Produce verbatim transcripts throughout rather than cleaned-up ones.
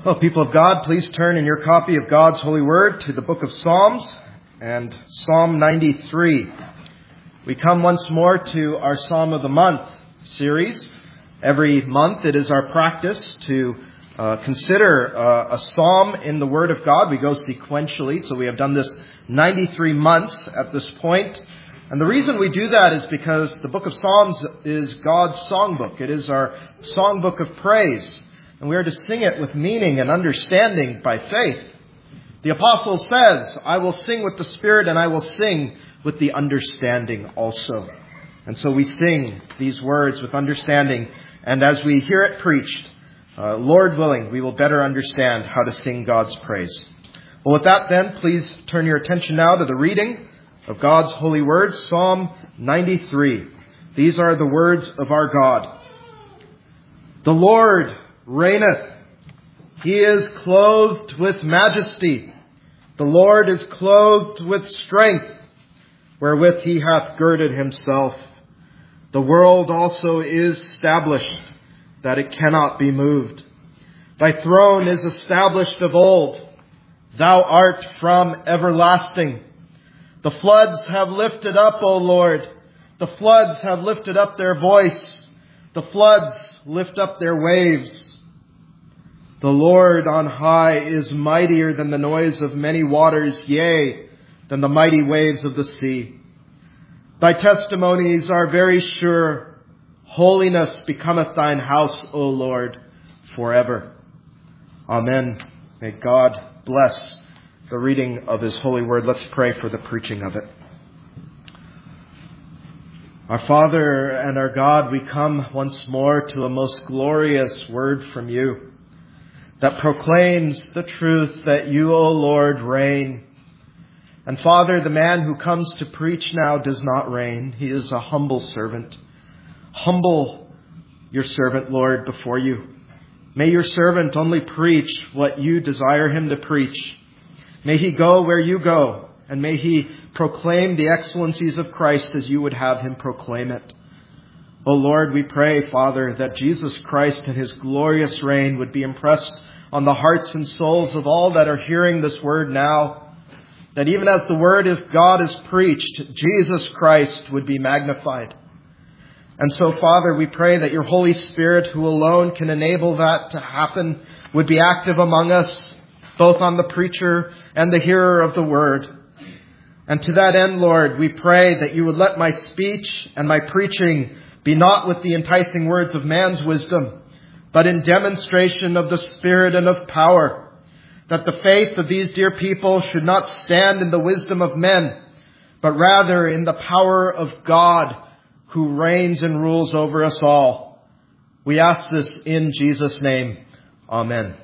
Well, people of God, please turn in your copy of God's holy word to the book of Psalms and Psalm ninety-three. We come once more to our Psalm of the Month series. Every month it is our practice to uh, consider uh, a psalm in the Word of God. We go sequentially, so we have done this ninety-three months at this point. And the reason we do that is because the book of Psalms is God's songbook. It is our songbook of praise. And we are to sing it with meaning and understanding by faith. The apostle says, I will sing with the Spirit and I will sing with the understanding also. And so we sing these words with understanding. And as we hear it preached, uh, Lord willing, we will better understand how to sing God's praise. Well, with that then, please turn your attention now to the reading of God's holy words, Psalm ninety-three. These are the words of our God. The Lord reigneth. He is clothed with majesty. The Lord is clothed with strength, wherewith he hath girded himself. The world also is established, that it cannot be moved. Thy throne is established of old. Thou art from everlasting. The floods have lifted up, O Lord. The floods have lifted up their voice. The floods lift up their waves. The Lord on high is mightier than the noise of many waters, yea, than the mighty waves of the sea. Thy testimonies are very sure. Holiness becometh thine house, O Lord, forever. Amen. May God bless the reading of his holy word. Let's pray for the preaching of it. Our Father and our God, we come once more to a most glorious word from you that proclaims the truth that you, O Lord, reign. And Father, the man who comes to preach now does not reign. He is a humble servant. Humble your servant, Lord, before you. May your servant only preach what you desire him to preach. May he go where you go, and may he proclaim the excellencies of Christ as you would have him proclaim it. O Lord, we pray, Father, that Jesus Christ and his glorious reign would be impressed on the hearts and souls of all that are hearing this word now. That even as the word of God is preached, Jesus Christ would be magnified. And so, Father, we pray that your Holy Spirit, who alone can enable that to happen, would be active among us, both on the preacher and the hearer of the word. And to that end, Lord, we pray that you would let my speech and my preaching be not with the enticing words of man's wisdom, but in demonstration of the Spirit and of power, that the faith of these dear people should not stand in the wisdom of men, but rather in the power of God, who reigns and rules over us all. We ask this in Jesus' name. Amen.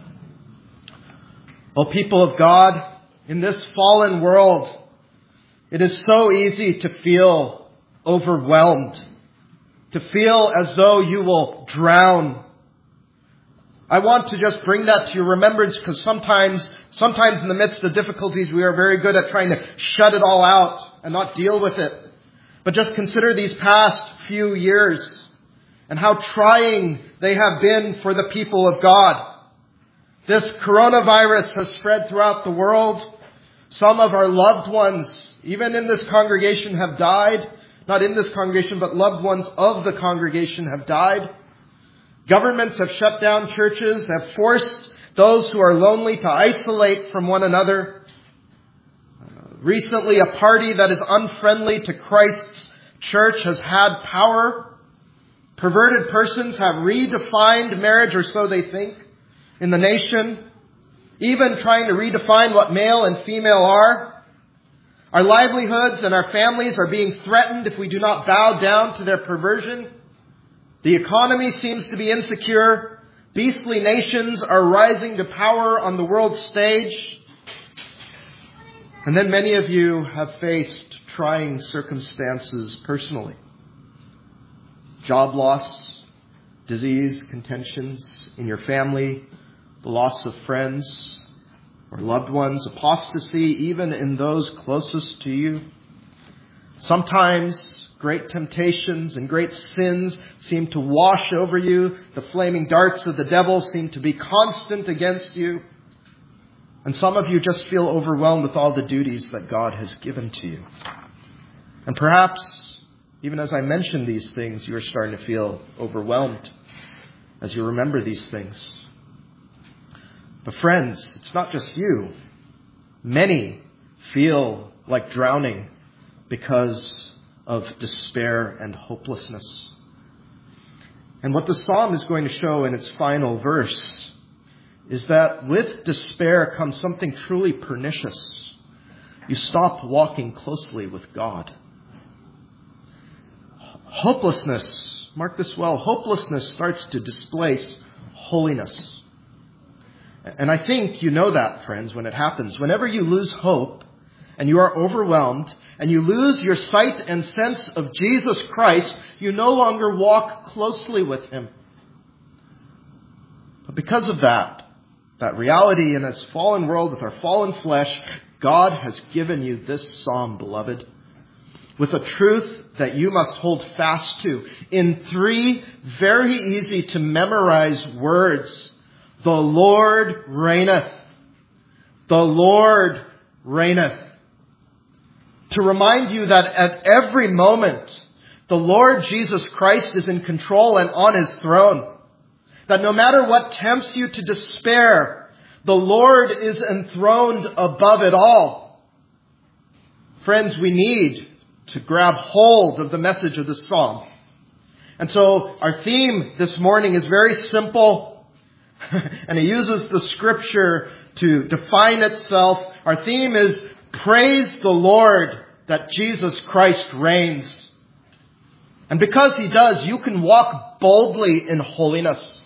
O people of God, in this fallen world, it is so easy to feel overwhelmed, to feel as though you will drown. I want to just bring that to your remembrance because sometimes, sometimes in the midst of difficulties, we are very good at trying to shut it all out and not deal with it. But just consider these past few years and how trying they have been for the people of God. This coronavirus has spread throughout the world. Some of our loved ones, even in this congregation, have died. Not in this congregation, but loved ones of the congregation have died. Governments have shut down churches, have forced those who are lonely to isolate from one another. Uh, recently, a party that is unfriendly to Christ's church has had power. Perverted persons have redefined marriage, or so they think, in the nation, even trying to redefine what male and female are. Our livelihoods and our families are being threatened if we do not bow down to their perversion. The economy seems to be insecure. Beastly nations are rising to power on the world stage. And then many of you have faced trying circumstances personally. Job loss, disease, contentions in your family, the loss of friends or loved ones, apostasy even in those closest to you. Sometimes great temptations and great sins seem to wash over you. The flaming darts of the devil seem to be constant against you. And some of you just feel overwhelmed with all the duties that God has given to you. And perhaps, even as I mention these things, you are starting to feel overwhelmed as you remember these things. But friends, it's not just you. Many feel like drowning because of despair and hopelessness. And what the psalm is going to show in its final verse is that with despair comes something truly pernicious. You stop walking closely with God. Hopelessness, mark this well, hopelessness starts to displace holiness. And I think you know that, friends, when it happens. Whenever you lose hope and you are overwhelmed and you lose your sight and sense of Jesus Christ, you no longer walk closely with him. But because of that, that reality in this fallen world with our fallen flesh, God has given you this psalm, beloved, with a truth that you must hold fast to in three very easy to memorize words. The Lord reigneth. The Lord reigneth. To remind you that at every moment, the Lord Jesus Christ is in control and on his throne. That no matter what tempts you to despair, the Lord is enthroned above it all. Friends, we need to grab hold of the message of this psalm. And so our theme this morning is very simple. And it uses the scripture to define itself. Our theme is praise the Lord that Jesus Christ reigns. And because he does, you can walk boldly in holiness.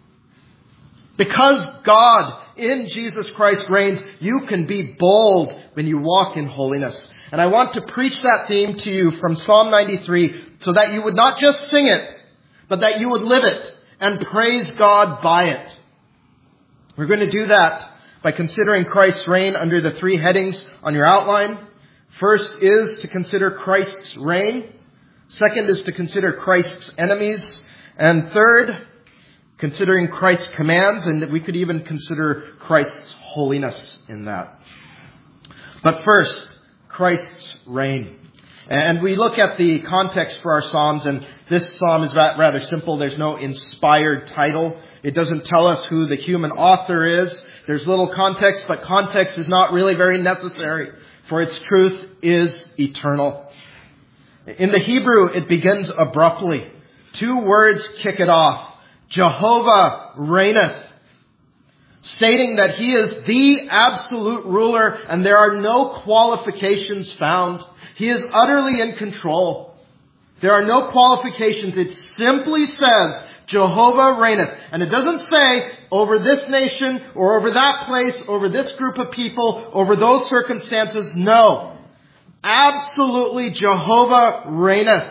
Because God in Jesus Christ reigns, you can be bold when you walk in holiness. And I want to preach that theme to you from Psalm ninety-three so that you would not just sing it, but that you would live it and praise God by it. We're going to do that by considering Christ's reign under the three headings on your outline. First is to consider Christ's reign. Second is to consider Christ's enemies. And third, considering Christ's commands, and we could even consider Christ's holiness in that. But first, Christ's reign. And we look at the context for our psalms, and this psalm is rather simple. There's no inspired title. It doesn't tell us who the human author is. There's little context, but context is not really very necessary, for its truth is eternal. In the Hebrew, it begins abruptly. Two words kick it off. Jehovah reigneth, stating that he is the absolute ruler and there are no qualifications found. He is utterly in control. There are no qualifications. It simply says Jehovah reigneth. And it doesn't say over this nation or over that place, over this group of people, over those circumstances. No. Absolutely Jehovah reigneth.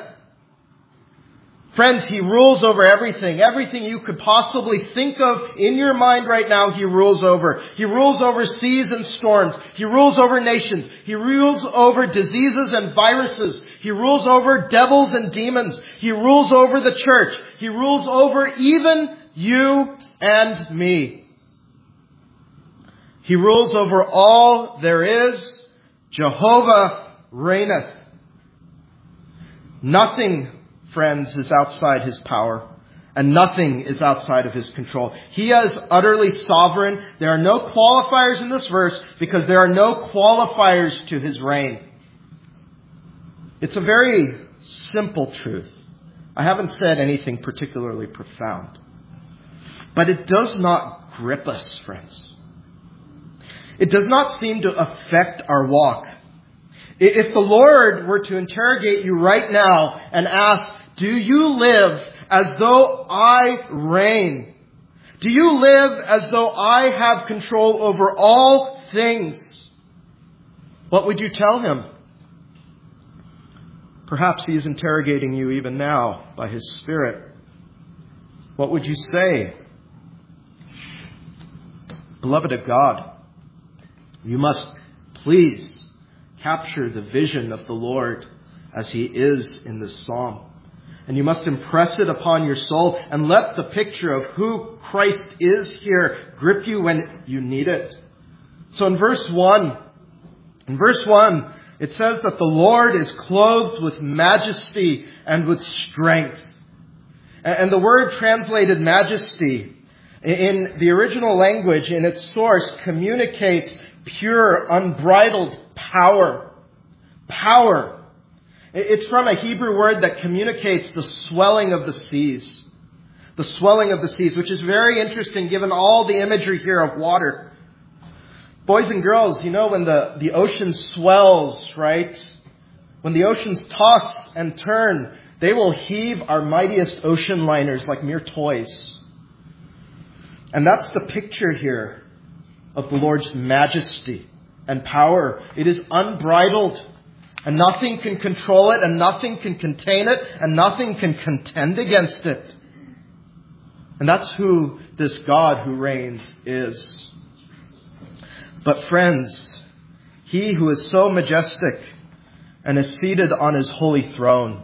Friends, he rules over everything. Everything you could possibly think of in your mind right now, he rules over. He rules over seas and storms. He rules over nations. He rules over diseases and viruses. He rules over devils and demons. He rules over the church. He rules over even you and me. He rules over all there is. Jehovah reigneth. Nothing, friends, is outside his power, and nothing is outside of his control. He is utterly sovereign. There are no qualifiers in this verse because there are no qualifiers to his reign. It's a very simple truth. I haven't said anything particularly profound, but it does not grip us, friends. It does not seem to affect our walk. If the Lord were to interrogate you right now and ask, do you live as though I reign? Do you live as though I have control over all things? What would you tell him? Perhaps he is interrogating you even now by his Spirit. What would you say? Beloved of God, you must please capture the vision of the Lord as he is in this psalm. And you must impress it upon your soul and let the picture of who Christ is here grip you when you need it. So in verse one, in verse one, it says that the Lord is clothed with majesty and with strength. And the word translated majesty in the original language, in its source, communicates pure, unbridled power. Power. It's from a Hebrew word that communicates the swelling of the seas. The swelling of the seas, which is very interesting given all the imagery here of water. Boys and girls, you know when the, the ocean swells, right? When the oceans toss and turn, they will heave our mightiest ocean liners like mere toys. And that's the picture here of the Lord's majesty and power. It is unbridled, and nothing can control it, and nothing can contain it, and nothing can contend against it. And that's who this God who reigns is. But friends, he who is so majestic and is seated on his holy throne,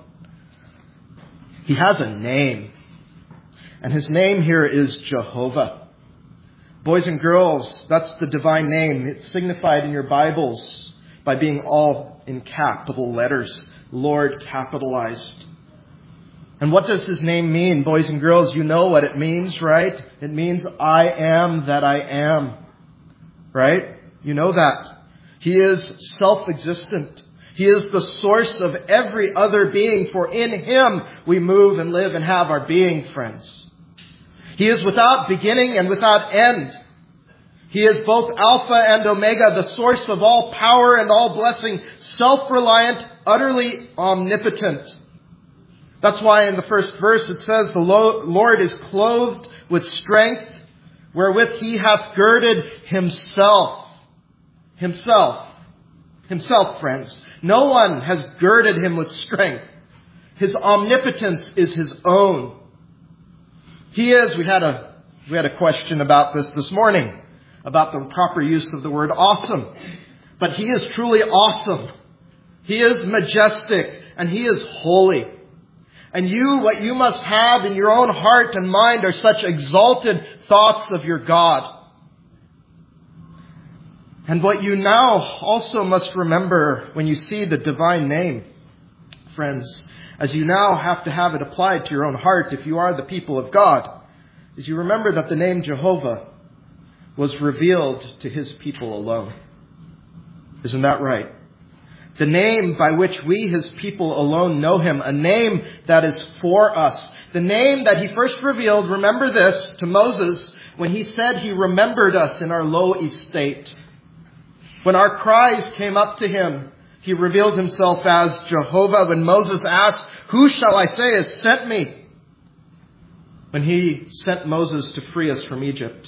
he has a name. And his name here is Jehovah. Boys and girls, that's the divine name. It's signified in your Bibles by being all in capital letters. Lord capitalized. And what does his name mean? Boys and girls, you know what it means, right? It means I am that I am. Right? You know that. He is self-existent. He is the source of every other being, for in him we move and live and have our being, friends. He is without beginning and without end. He is both Alpha and Omega, the source of all power and all blessing, self-reliant, utterly omnipotent. That's why in the first verse it says, the Lord is clothed with strength, wherewith he hath girded himself. Himself. Himself, friends. No one has girded him with strength. His omnipotence is his own. He is, we had a, we had a question about this this morning, about the proper use of the word awesome. But he is truly awesome. He is majestic and he is holy. And you, what you must have in your own heart and mind are such exalted thoughts of your God. And what you now also must remember when you see the divine name, friends, as you now have to have it applied to your own heart if you are the people of God, is you remember that the name Jehovah was revealed to his people alone. Isn't that right? The name by which we, his people alone, know him, a name that is for us. The name that he first revealed, remember this, to Moses when he said he remembered us in our low estate. When our cries came up to him, he revealed himself as Jehovah. When Moses asked, who shall I say has sent me? When he sent Moses to free us from Egypt.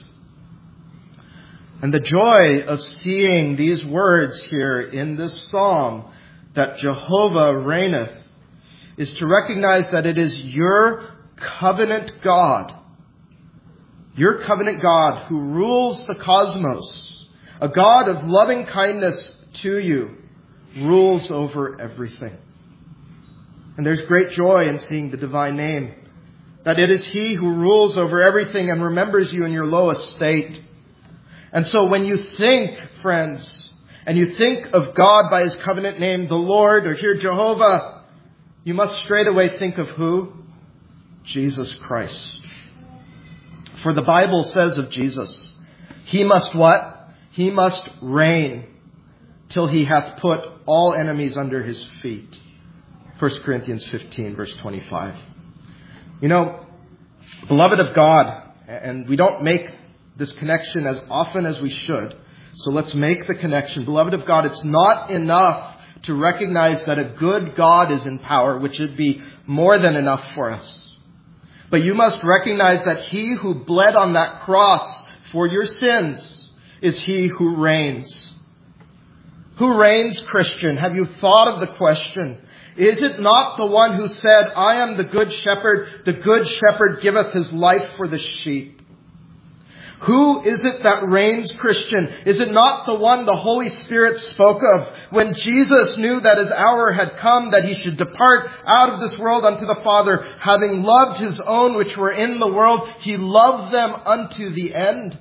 And the joy of seeing these words here in this psalm, that Jehovah reigneth, is to recognize that it is your covenant God, your covenant God who rules the cosmos, a God of loving kindness to you, rules over everything. And there's great joy in seeing the divine name, that it is he who rules over everything and remembers you in your low estate. And so when you think, friends, and you think of God by his covenant name, the Lord, or here Jehovah, you must straightaway think of who? Jesus Christ. For the Bible says of Jesus, he must what? He must reign till he hath put all enemies under his feet. First Corinthians fifteen, verse twenty-five. You know, beloved of God, and we don't make this connection as often as we should, so let's make the connection. Beloved of God, it's not enough to recognize that a good God is in power, which would be more than enough for us. But you must recognize that he who bled on that cross for your sins is he who reigns. Who reigns, Christian? Have you thought of the question? Is it not the one who said, I am the good shepherd, the good shepherd giveth his life for the sheep? Who is it that reigns, Christian? Is it not the one the Holy Spirit spoke of when Jesus knew that his hour had come, that he should depart out of this world unto the Father, having loved his own which were in the world, he loved them unto the end?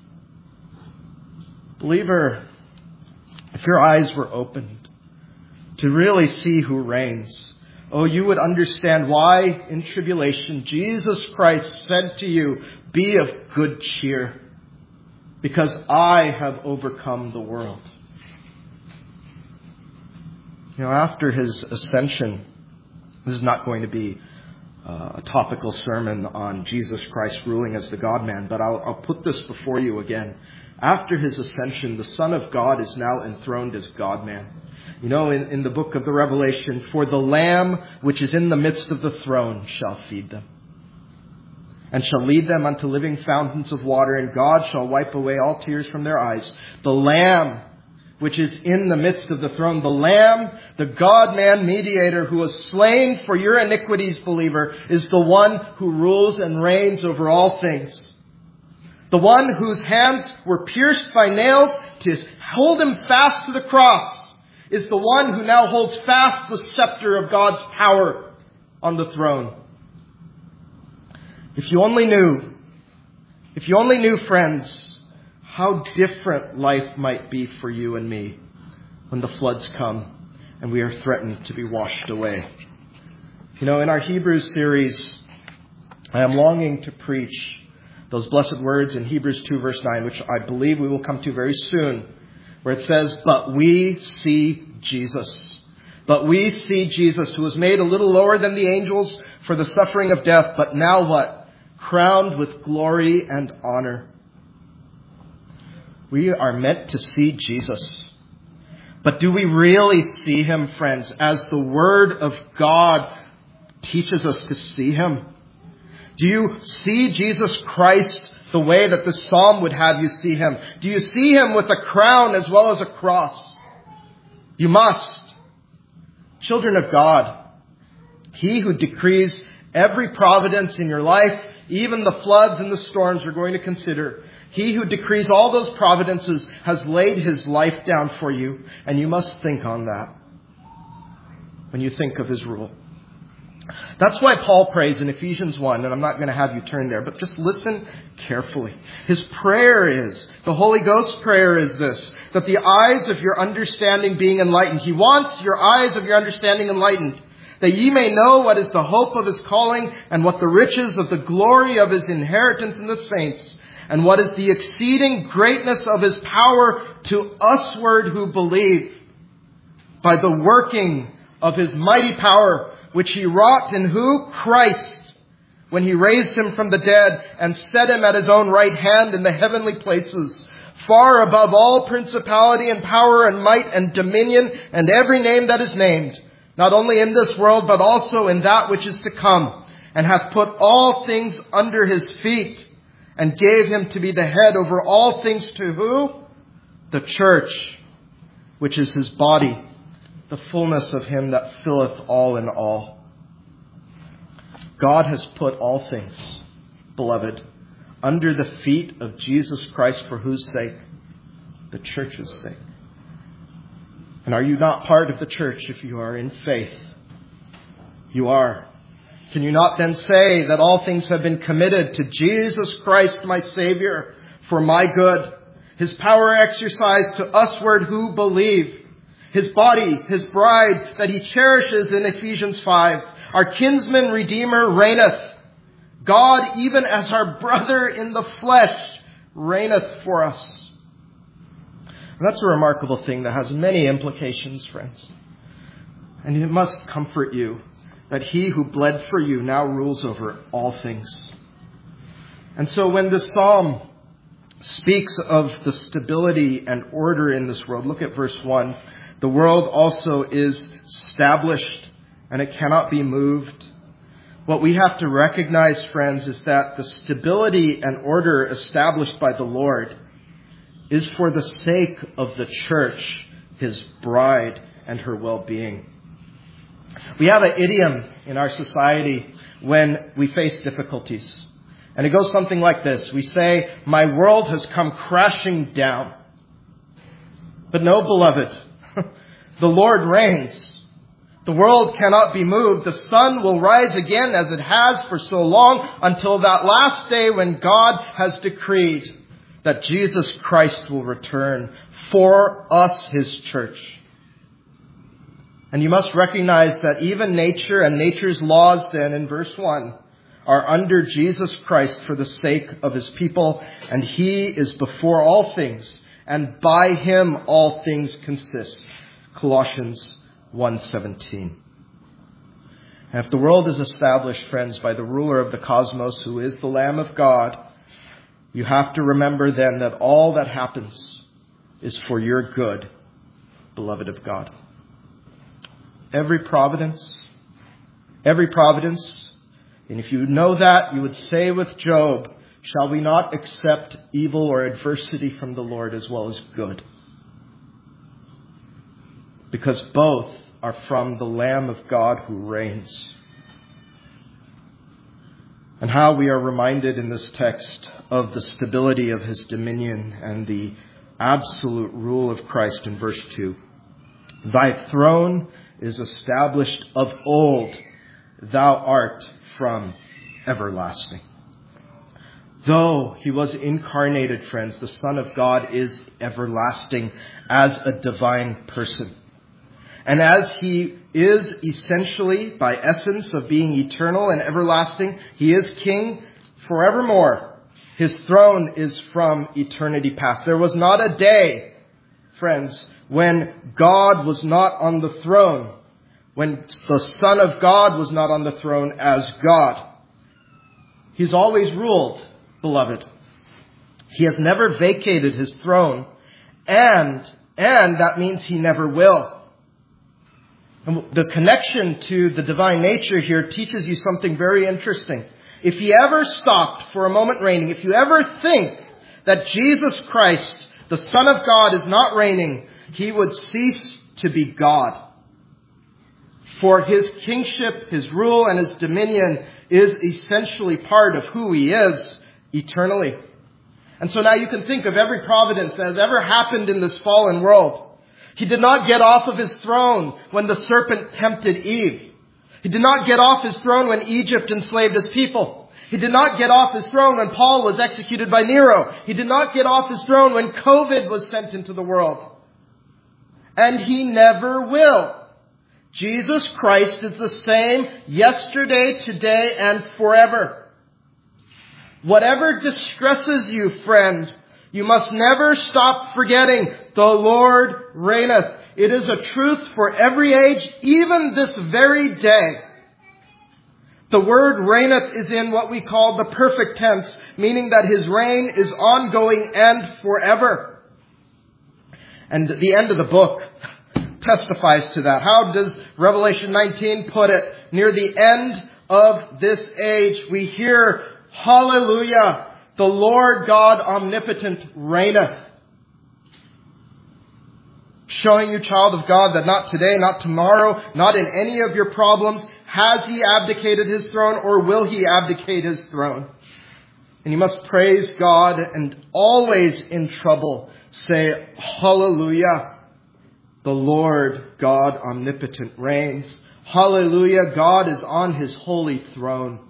Believer, if your eyes were opened to really see who reigns, oh, you would understand why in tribulation Jesus Christ said to you, be of good cheer, because I have overcome the world. You know, after his ascension, this is not going to be uh, a topical sermon on Jesus Christ ruling as the God-man, but I'll, I'll put this before you again. After his ascension, the Son of God is now enthroned as God-man. You know, in, in the book of the Revelation, for the Lamb which is in the midst of the throne shall feed them, and shall lead them unto living fountains of water, and God shall wipe away all tears from their eyes. The Lamb which is in the midst of the throne, the Lamb, the God-man mediator who was slain for your iniquities, believer, is the one who rules and reigns over all things. The one whose hands were pierced by nails to hold him fast to the cross is the one who now holds fast the scepter of God's power on the throne. If you only knew, if you only knew, friends, how different life might be for you and me when the floods come and we are threatened to be washed away. You know, in our Hebrews series, I am longing to preach those blessed words in Hebrews two verse nine, which I believe we will come to very soon, where it says, but we see Jesus. But we see Jesus, who was made a little lower than the angels for the suffering of death, but now what? Crowned with glory and honor. We are meant to see Jesus. But do we really see him, friends, as the Word of God teaches us to see him? Do you see Jesus Christ the way that the psalm would have you see him? Do you see him with a crown as well as a cross? You must. Children of God, he who decrees every providence in your life, even the floods and the storms we're going to consider, he who decrees all those providences has laid his life down for you, and you must think on that when you think of his rule. That's why Paul prays in Ephesians one, and I'm not going to have you turn there, but just listen carefully. His prayer is, the Holy Ghost prayer is this, that the eyes of your understanding being enlightened. He wants your eyes of your understanding enlightened, that ye may know what is the hope of his calling, and what the riches of the glory of his inheritance in the saints, and what is the exceeding greatness of his power to usward who believe, by the working of his mighty power, which he wrought in who? Christ, when he raised him from the dead and set him at his own right hand in the heavenly places, far above all principality and power and might and dominion and every name that is named, not only in this world, but also in that which is to come, and hath put all things under his feet, and gave him to be the head over all things to who? The church, which is his body, the fullness of him that filleth all in all. God has put all things, beloved, under the feet of Jesus Christ, for whose sake? The church's sake. And are you not part of the church if you are in faith? You are. Can you not then say that all things have been committed to Jesus Christ, my Savior, for my good? His power exercised to usward who believe. His body, his bride, that he cherishes in Ephesians five. Our kinsman redeemer reigneth. God, even as our brother in the flesh, reigneth for us. And that's a remarkable thing that has many implications, friends. And it must comfort you that he who bled for you now rules over all things. And so when this psalm speaks of the stability and order in this world, look at verse one. The world also is established, and it cannot be moved. What we have to recognize, friends, is that the stability and order established by the Lord is for the sake of the church, his bride, and her well-being. We have an idiom in our society when we face difficulties. And it goes something like this. We say, my world has come crashing down. But no, beloved, the Lord reigns. The world cannot be moved. The sun will rise again as it has for so long until that last day when God has decreed that Jesus Christ will return for us, His church. And you must recognize that even nature and nature's laws then in verse one are under Jesus Christ for the sake of His people. And He is before all things, and by Him all things consist. Colossians one seventeen. And if the world is established, friends, by the ruler of the cosmos, who is the Lamb of God, you have to remember then that all that happens is for your good, beloved of God. Every providence, every providence, and if you know that, you would say with Job, shall we not accept evil or adversity from the Lord as well as good? Because both are from the Lamb of God who reigns. And how we are reminded in this text of the stability of His dominion and the absolute rule of Christ in verse two. Thy throne is established of old. Thou art from everlasting. Though He was incarnated, friends, the Son of God is everlasting as a divine person. And as He is essentially, by essence of being eternal and everlasting, He is King forevermore. His throne is from eternity past. There was not a day, friends, when God was not on the throne, when the Son of God was not on the throne as God. He's always ruled, beloved. He has never vacated His throne, and, and that means He never will. And the connection to the divine nature here teaches you something very interesting. If He ever stopped for a moment reigning, if you ever think that Jesus Christ, the Son of God, is not reigning, He would cease to be God. For His kingship, His rule, and His dominion is essentially part of who He is eternally. And so now you can think of every providence that has ever happened in this fallen world. He did not get off of His throne when the serpent tempted Eve. He did not get off His throne when Egypt enslaved His people. He did not get off His throne when Paul was executed by Nero. He did not get off His throne when COVID was sent into the world. And He never will. Jesus Christ is the same yesterday, today, and forever. Whatever distresses you, friend, you must never stop forgetting the Lord reigneth. It is a truth for every age, even this very day. The word reigneth is in what we call the perfect tense, meaning that His reign is ongoing and forever. And the end of the book testifies to that. How does Revelation nineteen put it? Near the end of this age, we hear, hallelujah, the Lord God omnipotent reigneth. Showing you, child of God, that not today, not tomorrow, not in any of your problems, has He abdicated His throne or will He abdicate His throne. And you must praise God and always in trouble say, hallelujah, the Lord God omnipotent reigns. Hallelujah, God is on His holy throne.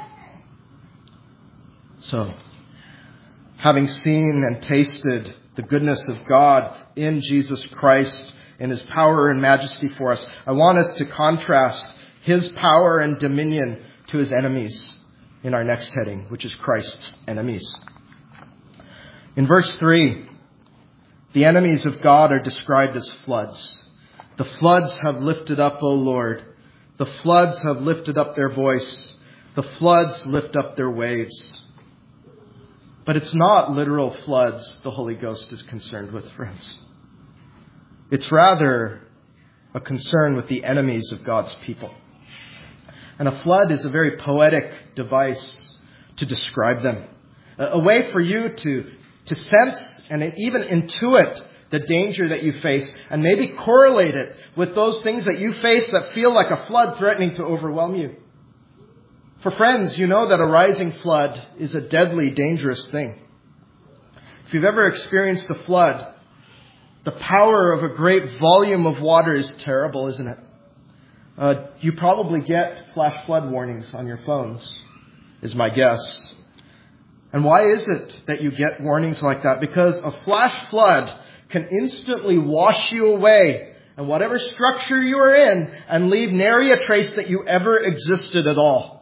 So, having seen and tasted the goodness of God in Jesus Christ, in His power and majesty for us, I want us to contrast His power and dominion to His enemies in our next heading, which is Christ's enemies. In verse three, the enemies of God are described as floods. The floods have lifted up, O Lord. The floods have lifted up their voice. The floods lift up their waves. But it's not literal floods the Holy Ghost is concerned with, friends. It's rather a concern with the enemies of God's people. And a flood is a very poetic device to describe them. A way for you to, to sense and even intuit the danger that you face and maybe correlate it with those things that you face that feel like a flood threatening to overwhelm you. For friends, you know that a rising flood is a deadly, dangerous thing. If you've ever experienced a flood, the power of a great volume of water is terrible, isn't it? Uh, you probably get flash flood warnings on your phones, is my guess. And why is it that you get warnings like that? Because a flash flood can instantly wash you away and whatever structure you are in and leave nary a trace that you ever existed at all.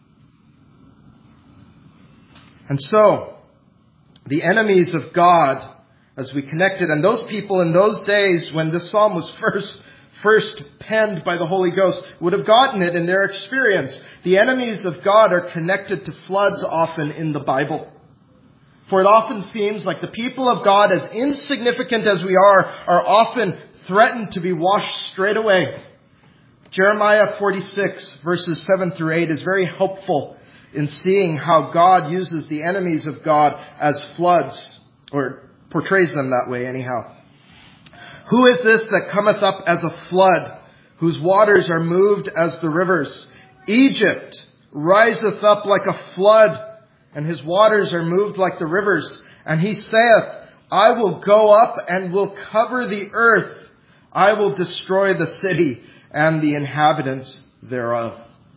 And so, the enemies of God, as we connected, and those people in those days when this psalm was first first penned by the Holy Ghost would have gotten it in their experience. The enemies of God are connected to floods often in the Bible. For it often seems like the people of God, as insignificant as we are, are often threatened to be washed straight away. Jeremiah forty-six verses seven through eight is very helpful in seeing how God uses the enemies of God as floods, or portrays them that way anyhow. Who is this that cometh up as a flood, whose waters are moved as the rivers? Egypt riseth up like a flood, and his waters are moved like the rivers. And he saith, I will go up and will cover the earth. I will destroy the city and the inhabitants thereof.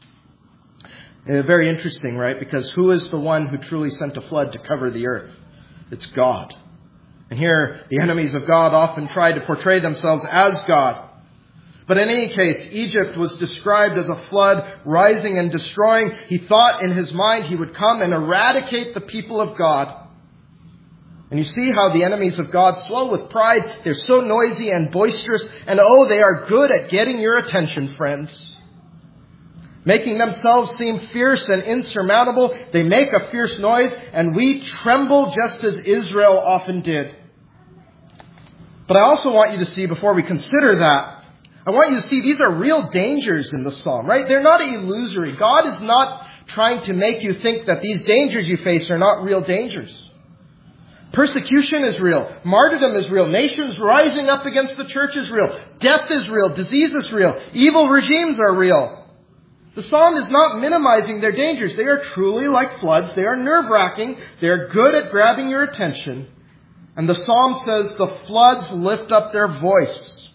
Uh, very interesting, right? Because who is the one who truly sent a flood to cover the earth? It's God. And here, the enemies of God often try to portray themselves as God. But in any case, Egypt was described as a flood rising and destroying. He thought in his mind he would come and eradicate the people of God. And you see how the enemies of God swell with pride. They're so noisy and boisterous. And oh, they are good at getting your attention, friends. Making themselves seem fierce and insurmountable. They make a fierce noise, and we tremble just as Israel often did. But I also want you to see, before we consider that, I want you to see these are real dangers in the psalm, right? They're not illusory. God is not trying to make you think that these dangers you face are not real dangers. Persecution is real. Martyrdom is real. Nations rising up against the church is real. Death is real. Disease is real. Evil regimes are real. The psalm is not minimizing their dangers. They are truly like floods. They are nerve-wracking. They are good at grabbing your attention. And the psalm says the floods lift up their voice.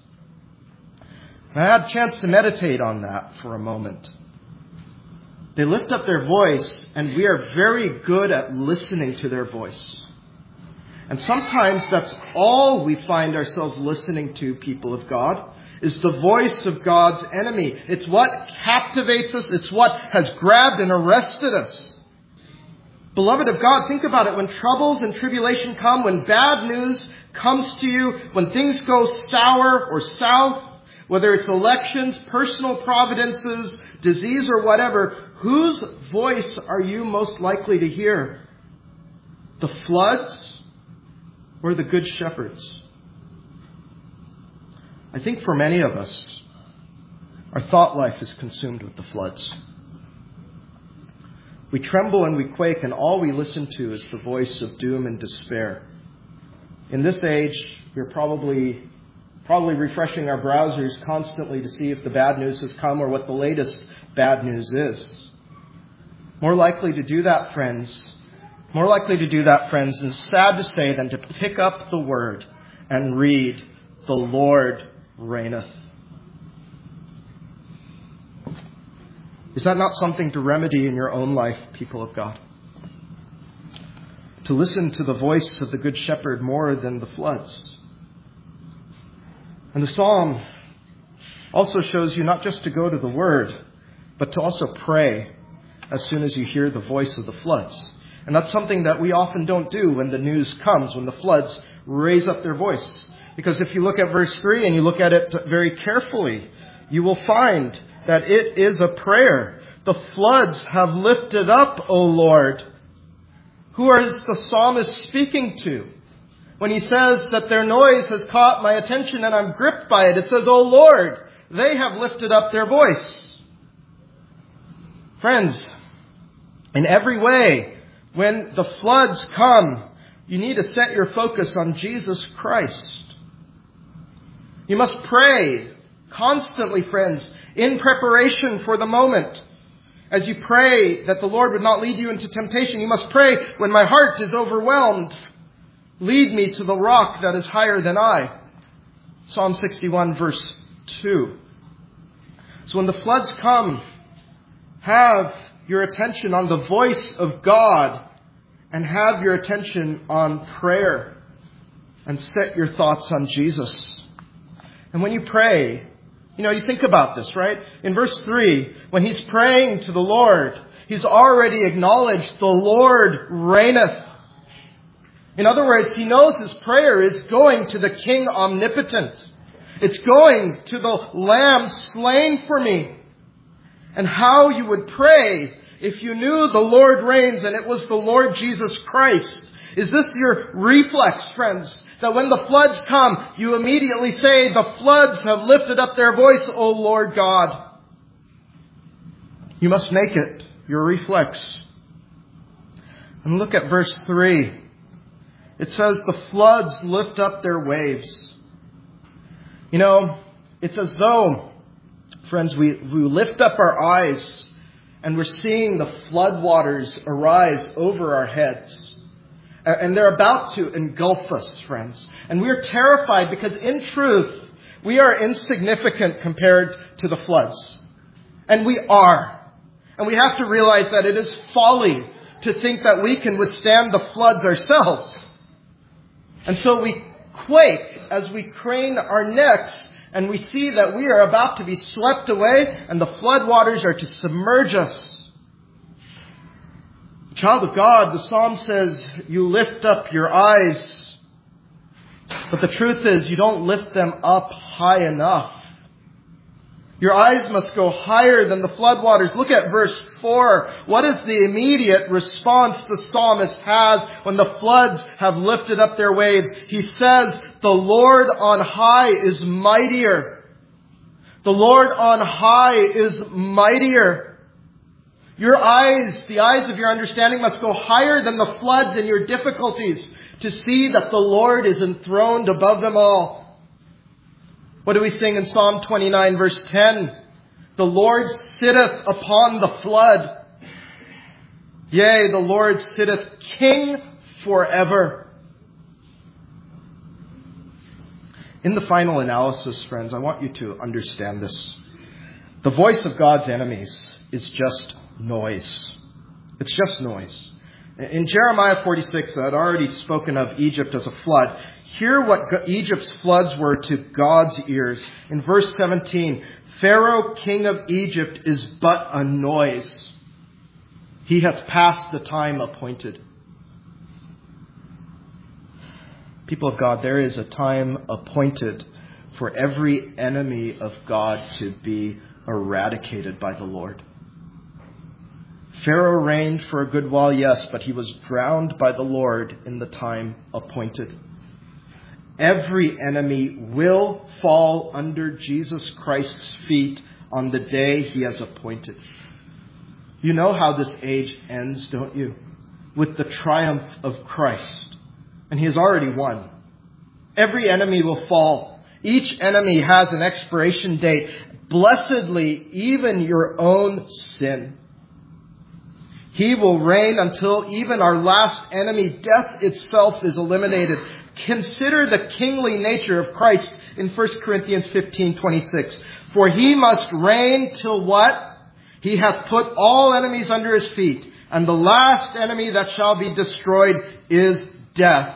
I had a chance to meditate on that for a moment. They lift up their voice, and we are very good at listening to their voice. And sometimes that's all we find ourselves listening to, people of God, is the voice of God's enemy. It's what captivates us. It's what has grabbed and arrested us. Beloved of God, think about it. When troubles and tribulation come, when bad news comes to you, when things go sour or south, whether it's elections, personal providences, disease, or whatever, whose voice are you most likely to hear? The floods or the good shepherds? I think for many of us, our thought life is consumed with the floods. We tremble and we quake, and all we listen to is the voice of doom and despair. In this age, we're probably probably refreshing our browsers constantly to see if the bad news has come or what the latest bad news is. More likely to do that, friends, more likely to do that, friends, is sad to say, than to pick up the Word and read, "The Lord reigneth." Is that not something to remedy in your own life, people of God? To listen to the voice of the Good Shepherd more than the floods. And the psalm also shows you not just to go to the Word, but to also pray as soon as you hear the voice of the floods. And that's something that we often don't do when the news comes, when the floods raise up their voice. Because if you look at verse three and you look at it very carefully, you will find that it is a prayer. The floods have lifted up, O Lord. Who is the psalmist speaking to? When he says that their noise has caught my attention and I'm gripped by it, it says, O Lord, they have lifted up their voice. Friends, in every way, when the floods come, you need to set your focus on Jesus Christ. You must pray constantly, friends, in preparation for the moment. As you pray that the Lord would not lead you into temptation, you must pray, when my heart is overwhelmed, lead me to the rock that is higher than I. Psalm sixty-one, verse two. So when the floods come, have your attention on the voice of God and have your attention on prayer and set your thoughts on Jesus. And when you pray, you know, you think about this, right? In verse three, when he's praying to the Lord, he's already acknowledged the Lord reigneth. In other words, he knows his prayer is going to the King omnipotent. It's going to the Lamb slain for me. And how you would pray if you knew the Lord reigns and it was the Lord Jesus Christ. Is this your reflex, friends? That when the floods come, you immediately say, the floods have lifted up their voice, O Lord God. You must make it your reflex. And look at verse three. It says, the floods lift up their waves. You know, it's as though, friends, we, we lift up our eyes and we're seeing the floodwaters arise over our heads. And they're about to engulf us, friends. And we're terrified because in truth, we are insignificant compared to the floods. And we are. And we have to realize that it is folly to think that we can withstand the floods ourselves. And so we quake as we crane our necks and we see that we are about to be swept away and the floodwaters are to submerge us. Child of God, the psalm says you lift up your eyes. But the truth is you don't lift them up high enough. Your eyes must go higher than the floodwaters. Look at verse four. What is the immediate response the psalmist has when the floods have lifted up their waves? He says, the Lord on high is mightier. The Lord on high is mightier. Your eyes, the eyes of your understanding must go higher than the floods and your difficulties to see that the Lord is enthroned above them all. What do we sing in Psalm twenty-nine, verse ten? The Lord sitteth upon the flood. Yea, the Lord sitteth King forever. In the final analysis, friends, I want you to understand this. The voice of God's enemies is just noise. It's just noise. In Jeremiah forty-six, I had already spoken of Egypt as a flood. Hear what Egypt's floods were to God's ears. In verse seventeen, Pharaoh, king of Egypt, is but a noise. He hath passed the time appointed. People of God, there is a time appointed for every enemy of God to be eradicated by the Lord. Pharaoh reigned for a good while, yes, but he was drowned by the Lord in the time appointed. Every enemy will fall under Jesus Christ's feet on the day he has appointed. You know how this age ends, don't you? With the triumph of Christ. And he has already won. Every enemy will fall. Each enemy has an expiration date. Blessedly, even your own sin. He will reign until even our last enemy, death itself, is eliminated. Consider the kingly nature of Christ in First Corinthians fifteen twenty-six. For he must reign till what? He hath put all enemies under his feet. And the last enemy that shall be destroyed is death.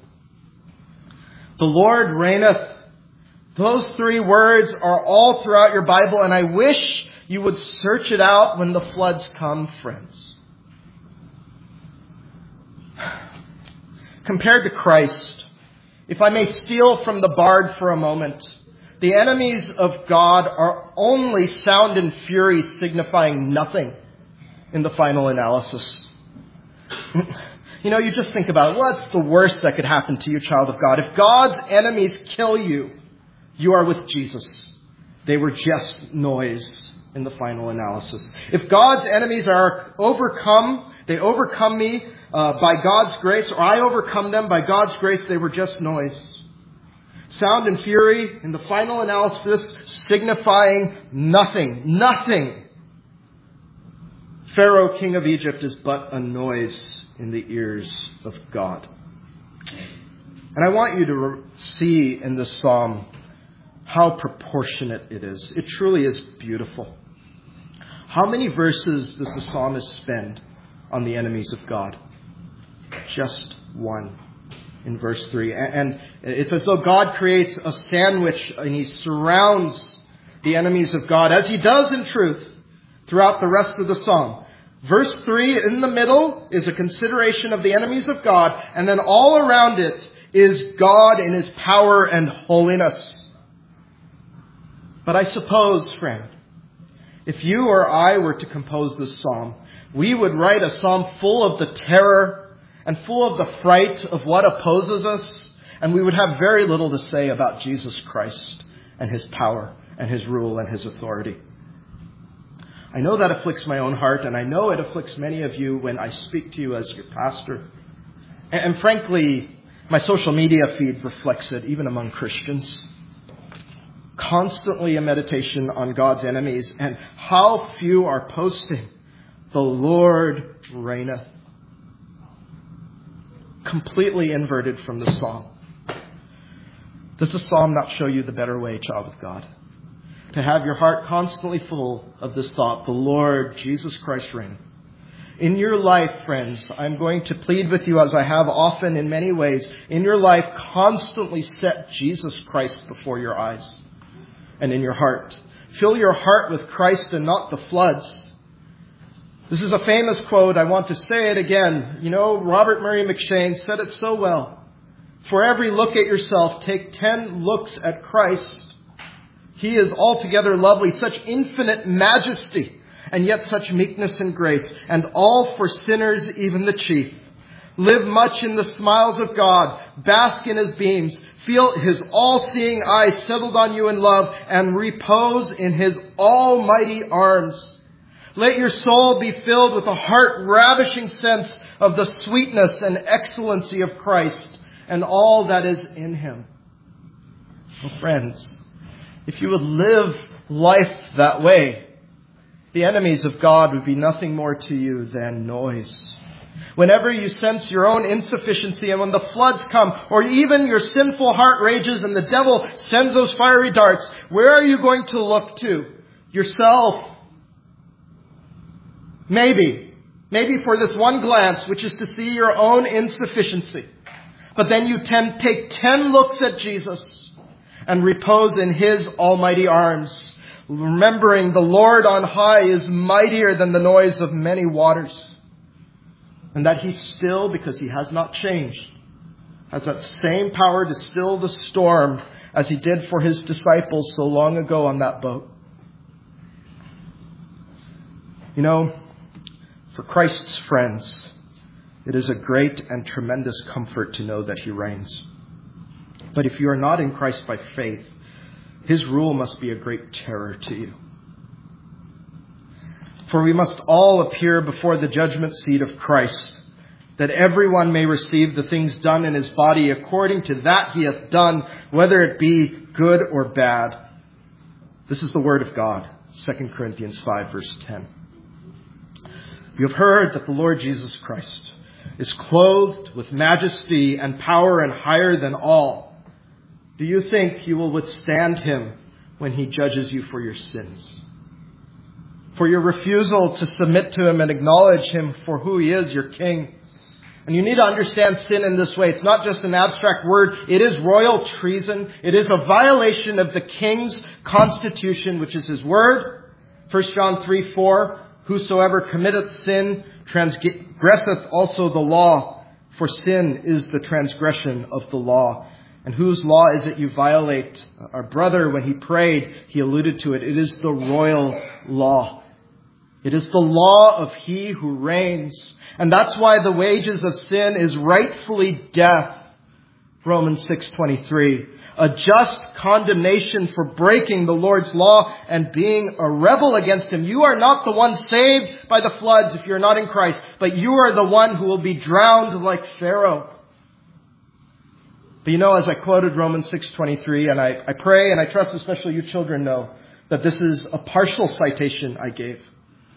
The Lord reigneth. Those three words are all throughout your Bible, and I wish you would search it out when the floods come, friends. Compared to Christ, if I may steal from the bard for a moment, the enemies of God are only sound and fury, signifying nothing in the final analysis. You know, you just think about it. What's the worst that could happen to you, child of God? If God's enemies kill you, you are with Jesus. They were just noise in the final analysis. If God's enemies are overcome, they overcome me uh, by God's grace, or I overcome them by God's grace, they were just noise. Sound and fury in the final analysis signifying nothing. Nothing. Pharaoh, king of Egypt, is but a noise in the ears of God. And I want you to re- see in this psalm how proportionate it is. It truly is beautiful. How many verses does the psalmist spend on the enemies of God? Just one, in verse three. And it's as though God creates a sandwich and he surrounds the enemies of God, as he does in truth, throughout the rest of the psalm. Verse three in the middle is a consideration of the enemies of God, and then all around it is God in his power and holiness. But I suppose, friend, if you or I were to compose this psalm, we would write a psalm full of the terror and full of the fright of what opposes us, and we would have very little to say about Jesus Christ and his power and his rule and his authority. I know that afflicts my own heart, and I know it afflicts many of you when I speak to you as your pastor. And, and frankly, my social media feed reflects it, even among Christians. Constantly a meditation on God's enemies, and how few are posting, "The Lord reigneth." Completely inverted from the psalm. Does the psalm not show you the better way, child of God? To have your heart constantly full of this thought: the Lord Jesus Christ reigneth. In your life, friends, I'm going to plead with you, as I have often in many ways, in your life, constantly set Jesus Christ before your eyes and in your heart. Fill your heart with Christ and not the floods. This is a famous quote. I want to say it again. You know, Robert Murray McCheyne said it so well. For every look at yourself, take ten looks at Christ. He is altogether lovely, such infinite majesty, and yet such meekness and grace, and all for sinners, even the chief. Live much in the smiles of God, bask in his beams, feel his all-seeing eye settled on you in love, and repose in his almighty arms. Let your soul be filled with a heart-ravishing sense of the sweetness and excellency of Christ and all that is in him. Well, friends, if you would live life that way, the enemies of God would be nothing more to you than noise. Whenever you sense your own insufficiency, and when the floods come, or even your sinful heart rages and the devil sends those fiery darts, where are you going to look to? Yourself. Maybe. Maybe for this one glance, which is to see your own insufficiency. But then you ten, take ten looks at Jesus and repose in his almighty arms, remembering the Lord on high is mightier than the noise of many waters. And that he still, because he has not changed, has that same power to still the storm as he did for his disciples so long ago on that boat. You know, for Christ's friends, it is a great and tremendous comfort to know that he reigns. But if you are not in Christ by faith, his rule must be a great terror to you. For we must all appear before the judgment seat of Christ, that everyone may receive the things done in his body according to that he hath done, whether it be good or bad. This is the word of God, Second Corinthians five, verse ten. You have heard that the Lord Jesus Christ is clothed with majesty and power and higher than all. Do you think you will withstand him when he judges you for your sins? For your refusal to submit to him and acknowledge him for who he is, your king. And you need to understand sin in this way. It's not just an abstract word. It is royal treason. It is a violation of the king's constitution, which is his word. First John three four, whosoever committeth sin transgresseth also the law, for sin is the transgression of the law. And whose law is it you violate? Our brother, when he prayed, he alluded to it. It is the royal law. It is the law of he who reigns. And that's why the wages of sin is rightfully death. Romans six twenty-three. A just condemnation for breaking the Lord's law and being a rebel against him. You are not the one saved by the floods if you're not in Christ, but you are the one who will be drowned like Pharaoh. But you know, as I quoted Romans six twenty-three, and I, I pray and I trust especially you children know that this is a partial citation I gave.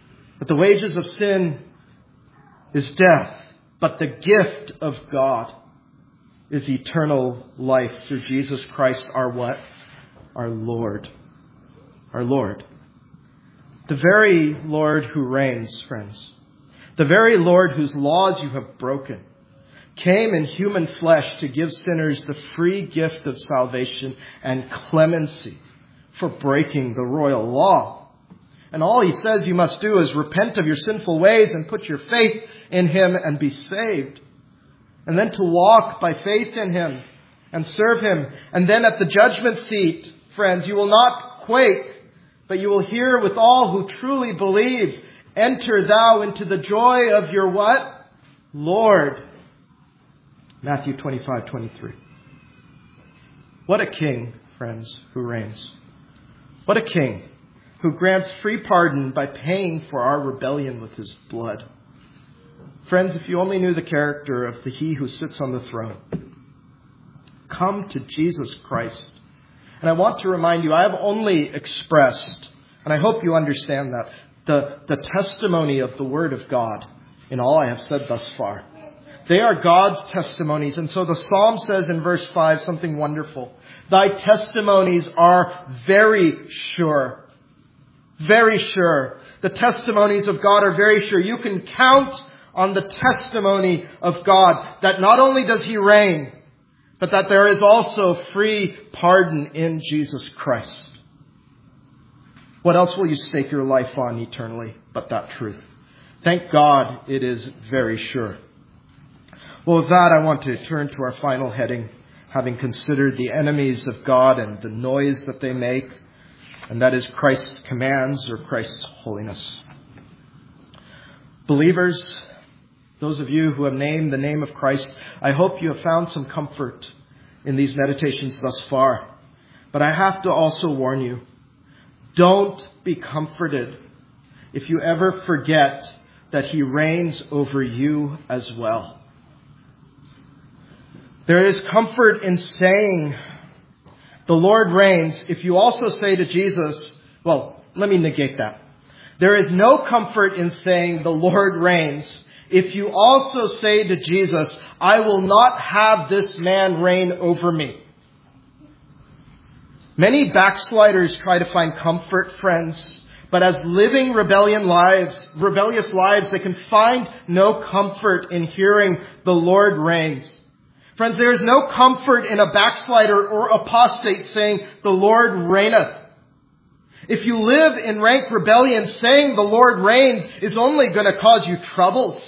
But the wages of sin is death. But the gift of God is eternal life through Jesus Christ, our what? Our Lord. Our Lord. The very Lord who reigns, friends. The very Lord whose laws you have broken came in human flesh to give sinners the free gift of salvation and clemency for breaking the royal law. And all he says you must do is repent of your sinful ways and put your faith in him and be saved. And then to walk by faith in him and serve him. And then at the judgment seat, friends, you will not quake, but you will hear with all who truly believe, enter thou into the joy of your what? Lord. Matthew twenty-five twenty-three. What a king, friends, who reigns. What a king who grants free pardon by paying for our rebellion with his blood. Friends, if you only knew the character of the he who sits on the throne. Come to Jesus Christ. And I want to remind you, I have only expressed, and I hope you understand that, the, the testimony of the Word of God in all I have said thus far. They are God's testimonies. And so the Psalm says in verse five something wonderful. Thy testimonies are very sure. Very sure. The testimonies of God are very sure. You can count on the testimony of God that not only does he reign, but that there is also free pardon in Jesus Christ. What else will you stake your life on eternally but that truth? Thank God it is very sure. Well, with that, I want to turn to our final heading, having considered the enemies of God and the noise that they make, and that is Christ's commands or Christ's holiness. Believers, those of you who have named the name of Christ, I hope you have found some comfort in these meditations thus far. But I have to also warn you, don't be comforted if you ever forget that he reigns over you as well. There is comfort in saying the Lord reigns if you also say to Jesus, well, let me negate that. There is no comfort in saying the Lord reigns if you also say to Jesus, I will not have this man reign over me. Many backsliders try to find comfort, friends, but as living rebellion lives, rebellious lives, they can find no comfort in hearing the Lord reigns. Friends, there is no comfort in a backslider or apostate saying, the Lord reigneth. If you live in rank rebellion, saying the Lord reigns is only going to cause you troubles.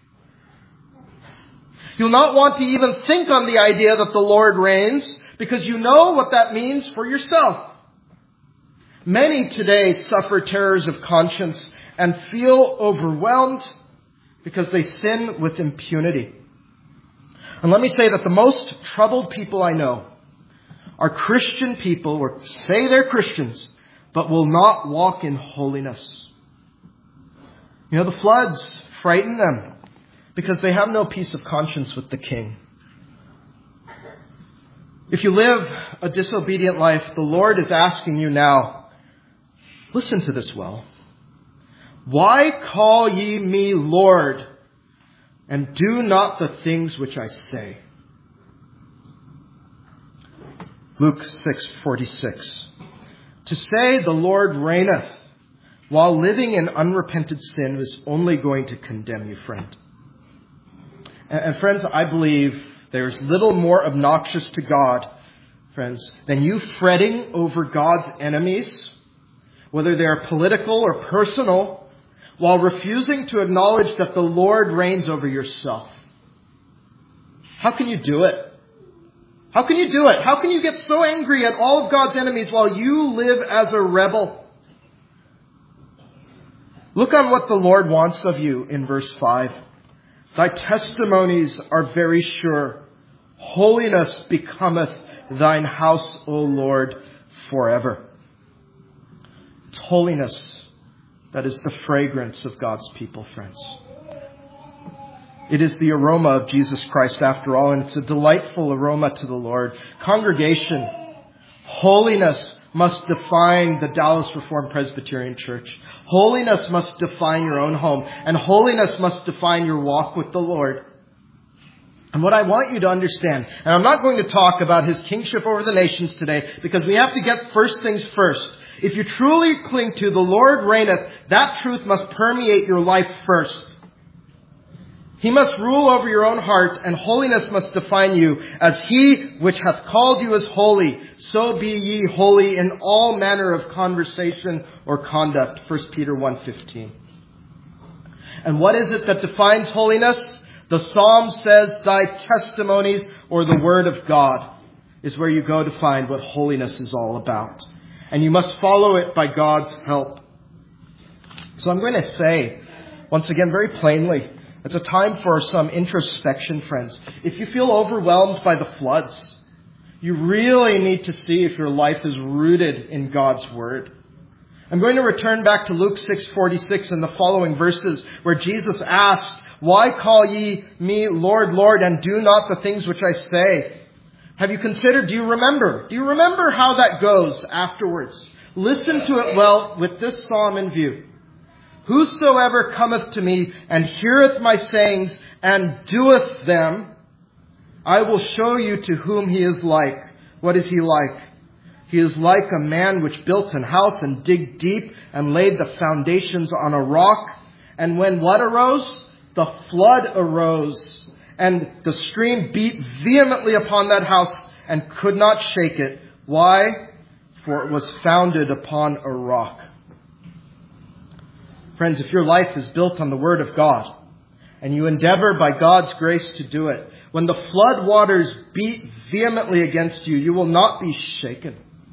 You'll not want to even think on the idea that the Lord reigns because you know what that means for yourself. Many today suffer terrors of conscience and feel overwhelmed because they sin with impunity. And let me say that the most troubled people I know are Christian people who say they're Christians, but will not walk in holiness. You know, the floods frighten them because they have no peace of conscience with the King. If you live a disobedient life, the Lord is asking you now, listen to this well. Why call ye me Lord, and do not the things which I say? Luke six forty-six. To say the Lord reigneth while living in unrepented sin is only going to condemn you, friend. And, and friends, I believe there's little more obnoxious to God, friends, than you fretting over God's enemies, whether they are political or personal, while refusing to acknowledge that the Lord reigns over yourself. How can you do it? How can you do it? How can you get so angry at all of God's enemies while you live as a rebel? Look on what the Lord wants of you in verse five. Thy testimonies are very sure. Holiness becometh thine house, O Lord, forever. It's holiness that is the fragrance of God's people, friends. It is the aroma of Jesus Christ after all, and it's a delightful aroma to the Lord. Congregation, holiness must define the Dallas Reformed Presbyterian Church. Holiness must define your own home. And holiness must define your walk with the Lord. And what I want you to understand, and I'm not going to talk about His kingship over the nations today, because we have to get first things first. If you truly cling to the Lord reigneth, that truth must permeate your life first. He must rule over your own heart, and holiness must define you. As He which hath called you is holy, so be ye holy in all manner of conversation or conduct. First Peter one fifteen. And what is it that defines holiness? The Psalm says, thy testimonies, or the Word of God, is where you go to find what holiness is all about. And you must follow it by God's help. So I'm going to say, once again, very plainly, it's a time for some introspection, friends. If you feel overwhelmed by the floods, you really need to see if your life is rooted in God's Word. I'm going to return back to Luke six forty-six and the following verses where Jesus asked, why call ye me Lord, Lord, and do not the things which I say? Have you considered, do you remember? Do you remember how that goes afterwards? Listen to it well with this psalm in view. Whosoever cometh to me and heareth my sayings and doeth them, I will show you to whom he is like. What is he like? He is like a man which built an house and digged deep and laid the foundations on a rock. And when what arose? The flood arose, and the stream beat vehemently upon that house and could not shake it. Why? For it was founded upon a rock. Friends, if your life is built on the Word of God, and you endeavor by God's grace to do it, when the flood waters beat vehemently against you, you will not be shaken.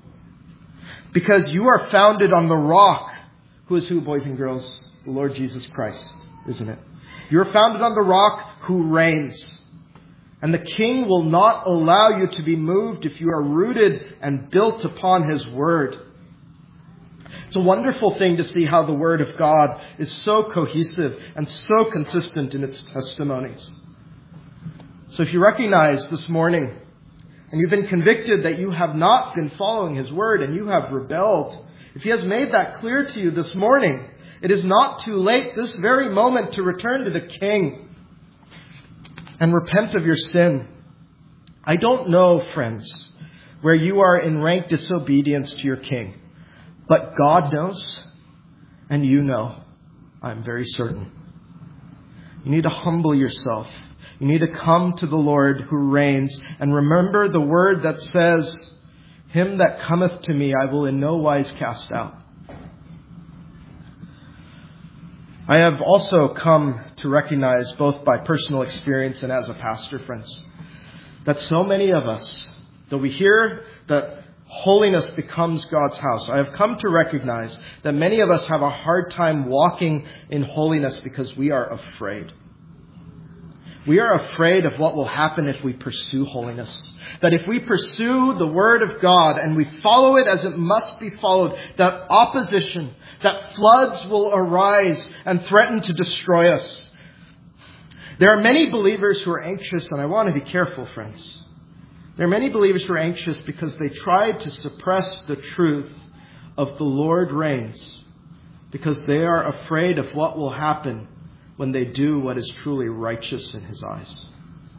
Because you are founded on the rock. Who is who, boys and girls? The Lord Jesus Christ, isn't it? You're founded on the rock who reigns. And the King will not allow you to be moved if you are rooted and built upon His Word. It's a wonderful thing to see how the Word of God is so cohesive and so consistent in its testimonies. So if you recognize this morning, and you've been convicted that you have not been following His Word and you have rebelled, if He has made that clear to you this morning, it is not too late this very moment to return to the King and repent of your sin. I don't know, friends, where you are in rank disobedience to your King. But God knows, and you know, I'm very certain. You need to humble yourself. You need to come to the Lord who reigns and remember the word that says, him that cometh to me I will in no wise cast out. I have also come to recognize, both by personal experience and as a pastor, friends, that so many of us, though we hear that holiness becomes God's house, I have come to recognize that many of us have a hard time walking in holiness because we are afraid. We are afraid of what will happen if we pursue holiness. That if we pursue the Word of God and we follow it as it must be followed, that opposition, that floods will arise and threaten to destroy us. There are many believers who are anxious, and I want to be careful, friends. There are many believers who are anxious because they tried to suppress the truth of the Lord reigns, because they are afraid of what will happen when they do what is truly righteous in His eyes.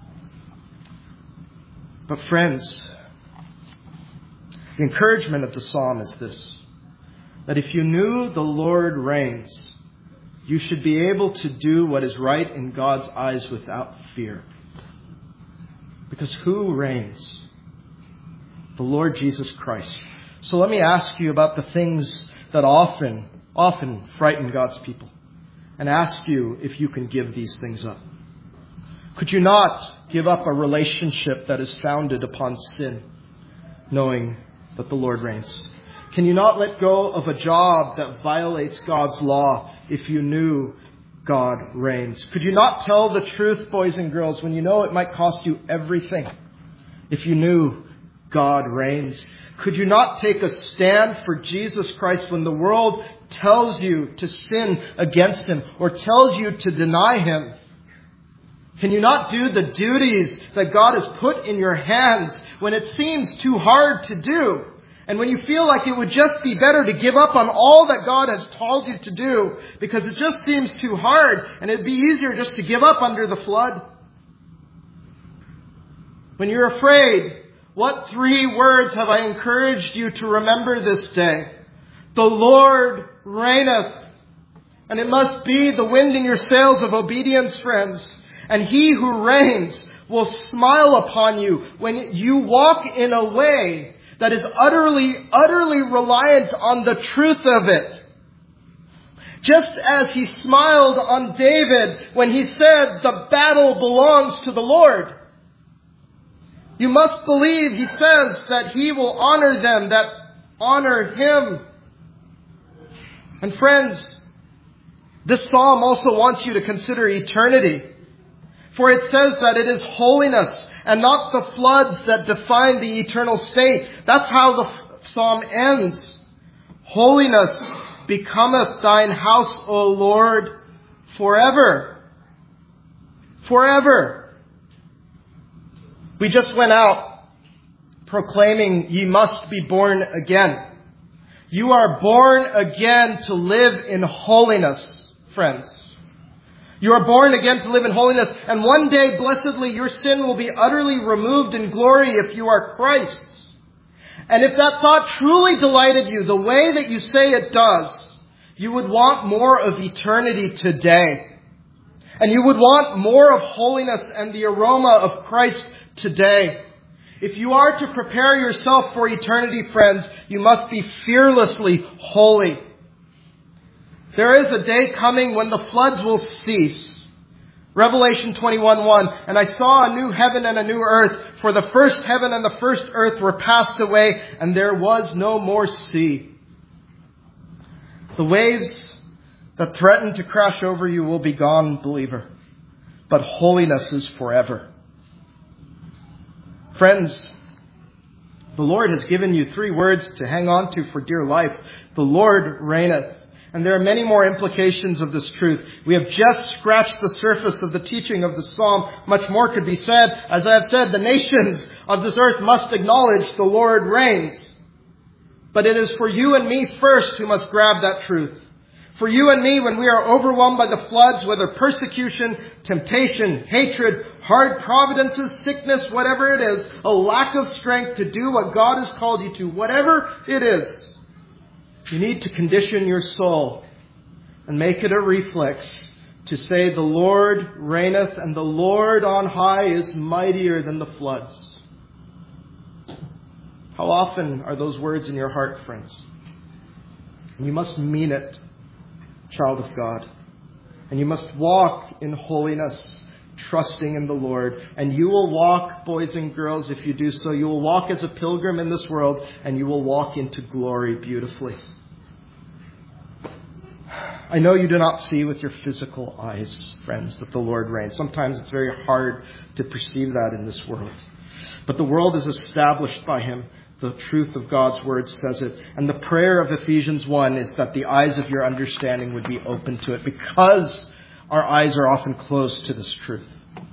But friends, the encouragement of the psalm is this, that if you knew the Lord reigns, you should be able to do what is right in God's eyes without fear. Because who reigns? The Lord Jesus Christ. So let me ask you about the things that often, often frighten God's people, and ask you if you can give these things up. Could you not give up a relationship that is founded upon sin, knowing that the Lord reigns? Can you not let go of a job that violates God's law if you knew God reigns? Could you not tell the truth, boys and girls, when you know it might cost you everything, if you knew God reigns? Could you not take a stand for Jesus Christ when the world tells you to sin against Him or tells you to deny Him? Can you not do the duties that God has put in your hands when it seems too hard to do? And when you feel like it would just be better to give up on all that God has told you to do because it just seems too hard and it'd be easier just to give up under the flood. When you're afraid, what three words have I encouraged you to remember this day? The Lord reigneth. And it must be the wind in your sails of obedience, friends. And He who reigns will smile upon you when you walk in a way that is utterly, utterly reliant on the truth of it. Just as He smiled on David when he said, the battle belongs to the Lord. You must believe, He says, that He will honor them that honor Him. And friends, this psalm also wants you to consider eternity. For it says that it is holiness and not the floods that define the eternal state. That's how the psalm ends. Holiness becometh thine house, O Lord, forever. Forever. We just went out proclaiming, ye must be born again. You are born again to live in holiness, friends. You are born again to live in holiness, and one day, blessedly, your sin will be utterly removed in glory if you are Christ's. And if that thought truly delighted you the way that you say it does, you would want more of eternity today. And you would want more of holiness and the aroma of Christ today. If you are to prepare yourself for eternity, friends, you must be fearlessly holy. There is a day coming when the floods will cease. Revelation twenty-one one, and I saw a new heaven and a new earth, for the first heaven and the first earth were passed away, and there was no more sea. The waves that threaten to crash over you will be gone, believer. But holiness is forever. Friends, the Lord has given you three words to hang on to for dear life. The Lord reigneth. And there are many more implications of this truth. We have just scratched the surface of the teaching of the psalm. Much more could be said. As I have said, the nations of this earth must acknowledge the Lord reigns. But it is for you and me first who must grab that truth. For you and me, when we are overwhelmed by the floods, whether persecution, temptation, hatred, hard providences, sickness, whatever it is, a lack of strength to do what God has called you to, whatever it is, you need to condition your soul and make it a reflex to say, the Lord reigneth, and the Lord on high is mightier than the floods. How often are those words in your heart, friends? And you must mean it, child of God. And you must walk in holiness, trusting in the Lord. And you will walk, boys and girls, if you do so. You will walk as a pilgrim in this world, and you will walk into glory beautifully. I know you do not see with your physical eyes, friends, that the Lord reigns. Sometimes it's very hard to perceive that in this world. But the world is established by Him. The truth of God's word says it. And the prayer of Ephesians one is that the eyes of your understanding would be open to it, because our eyes are often closed to this truth.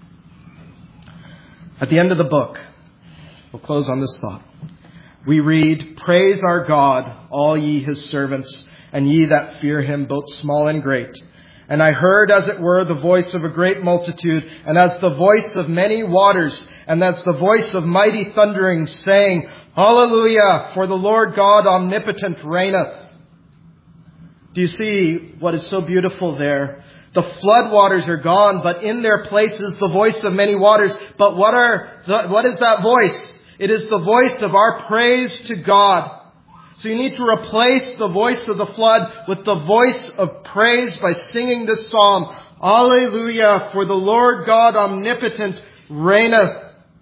At the end of the book, we'll close on this thought. We read, praise our God, all ye His servants, and ye that fear Him, both small and great. And I heard, as it were, the voice of a great multitude, and as the voice of many waters, and as the voice of mighty thundering, saying, Hallelujah, for the Lord God omnipotent reigneth. Do you see what is so beautiful there? The floodwaters are gone, but in their place is the voice of many waters. But what are the, what is that voice? It is the voice of our praise to God. So you need to replace the voice of the flood with the voice of praise by singing this psalm. Alleluia, for the Lord God omnipotent reigneth.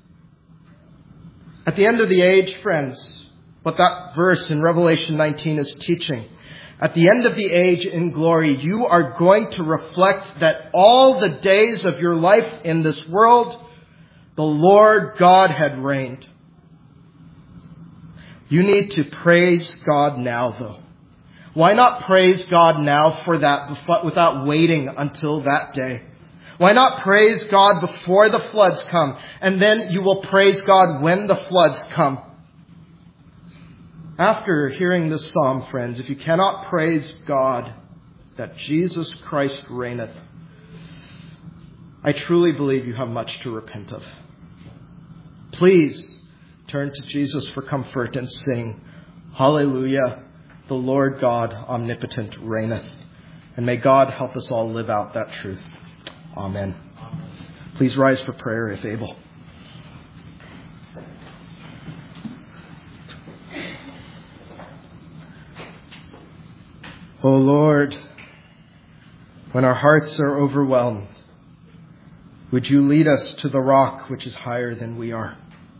At the end of the age, friends, what that verse in Revelation nineteen is teaching. At the end of the age in glory, you are going to reflect that all the days of your life in this world, the Lord God had reigned. You need to praise God now, though. Why not praise God now for that without waiting until that day? Why not praise God before the floods come, and then you will praise God when the floods come? After hearing this psalm, friends, if you cannot praise God that Jesus Christ reigneth, I truly believe you have much to repent of. Please turn to Jesus for comfort and sing, Hallelujah, the Lord God omnipotent reigneth. And may God help us all live out that truth. Amen. Please rise for prayer if able. O Lord, when our hearts are overwhelmed, would you lead us to the rock which is higher than we are?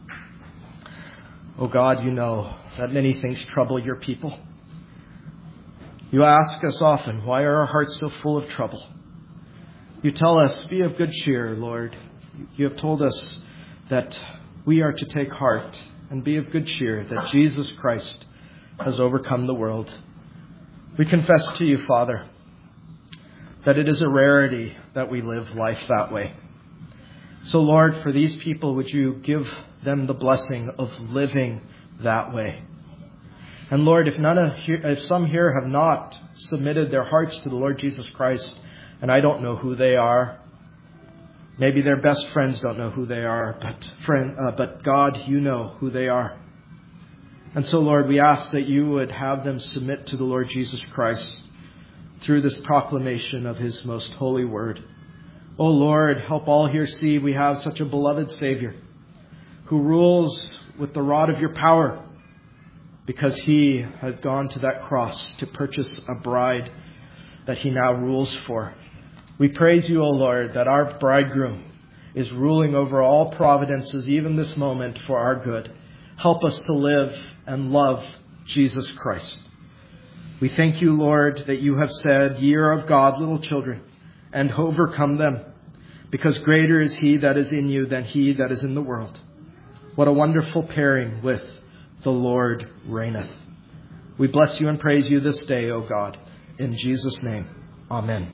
O God, you know that many things trouble your people. You ask us often, why are our hearts so full of trouble? You tell us, be of good cheer, Lord. You have told us that we are to take heart and be of good cheer, that Jesus Christ has overcome the world. We confess to you, Father, that it is a rarity that we live life that way. So, Lord, for these people, would you give them the blessing of living that way? And Lord, if none of, if some here have not submitted their hearts to the Lord Jesus Christ, and I don't know who they are, maybe their best friends don't know who they are, but friend, uh, but God, you know who they are. And so, Lord, we ask that you would have them submit to the Lord Jesus Christ through this proclamation of his most holy word. Oh, Lord, help all here see we have such a beloved Savior who rules with the rod of your power, because he had gone to that cross to purchase a bride that he now rules for. We praise you, O Lord, that our bridegroom is ruling over all providences, even this moment, for our good. Help us to live and love Jesus Christ. We thank you, Lord, that you have said, ye are of God, little children, and overcome them, because greater is he that is in you than he that is in the world. What a wonderful pairing with the Lord reigneth. We bless you and praise you this day, O God. In Jesus' name, amen.